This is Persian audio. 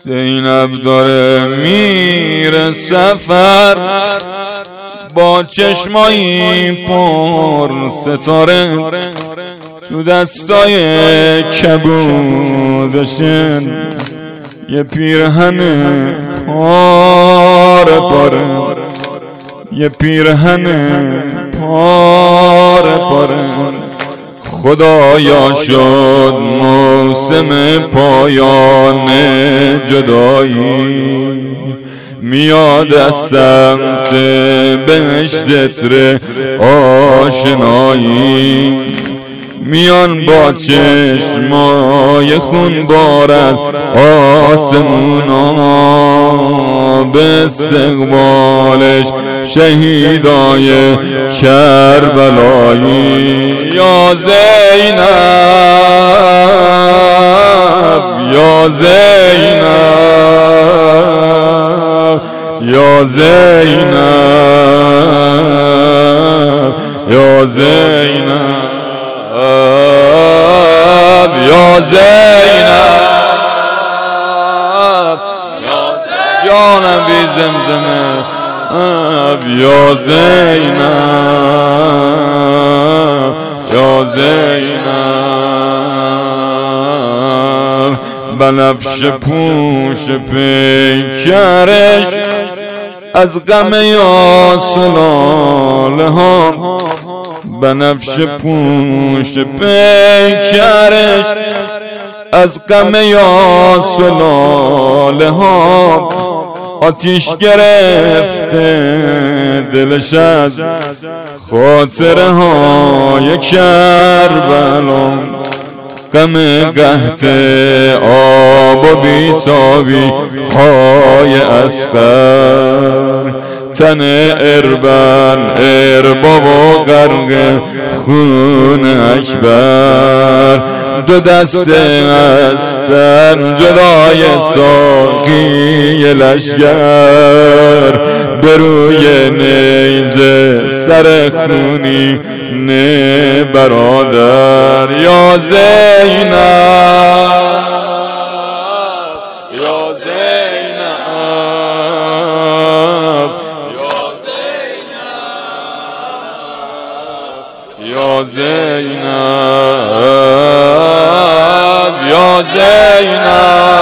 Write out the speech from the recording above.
زینب داره میره سفر با چشمایی پر ستاره، تو دستای کبودشن یه پیرهن پاره پاره، یه پیرهن پاره پاره. خدایا شد موسم پایان جدایی، میاد از سمت بهشت عطر آشنایی، میان با چشمای خونبار از آسمونا، به استقبالش شهیدای کربلایی. یا زینب یا زینب یا زینب یا زینب یا زینب جانم بی زمزمه یا زینب یا زینب. بنفش پوش پیکرش از غم یا سلاله ها، بنفش پوش پیکرش از غم یا سلاله ها، آتیش گرفته دلش از خاطره های کربلا، غم قحط آب و بیتابی های اصغر، تن ارباب و غرق خون اکبر، دو دست هستن جدای ساقی لشگر، به روی نیزه سر خونی نه برادر. یا زینب یا زینب یا زینب یا زینب